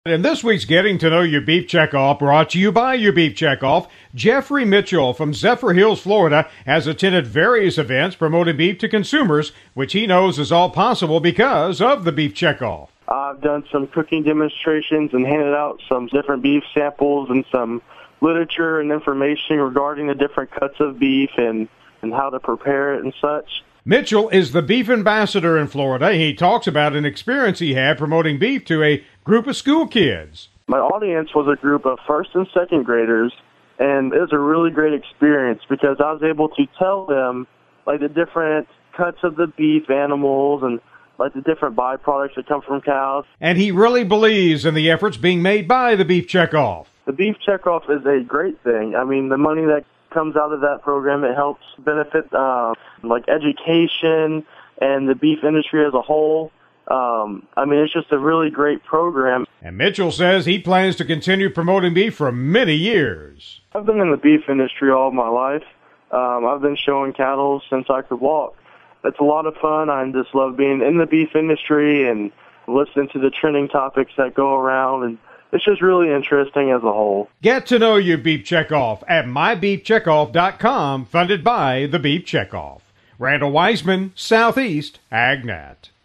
In this week's Getting to Know Your Beef Checkoff, brought to you by Your Beef Checkoff, Jeffrey Mitchell from Zephyr Hills, Florida, has attended various events promoting beef to consumers, which he knows is all possible because of the Beef Checkoff. I've done some cooking demonstrations and handed out some different beef samples and some literature and information regarding the different cuts of beef and how to prepare it and such. Mitchell is the beef ambassador in Florida. He talks about an experience he had promoting beef to a group of school kids. My audience was a group of first and second graders, and it was a really great experience because I was able to tell them like the different cuts of the beef animals and like the different byproducts that come from cows. And he really believes in the efforts being made by the Beef Checkoff. The Beef Checkoff is a great thing. I mean, the money that comes out of that program, it helps benefit like education and the beef industry as a whole. I mean, it's just a really great program. And Mitchell says he plans to continue promoting beef for many years. I've been in the beef industry all my life. I've been showing cattle since I could walk. It's a lot of fun. I just love being in the beef industry and listening to the trending topics that go around, and it's just really interesting as a whole. Get to know your Beef Checkoff at mybeefcheckoff.com, funded by the Beef Checkoff. Randall Wiseman, Southeast AgNet.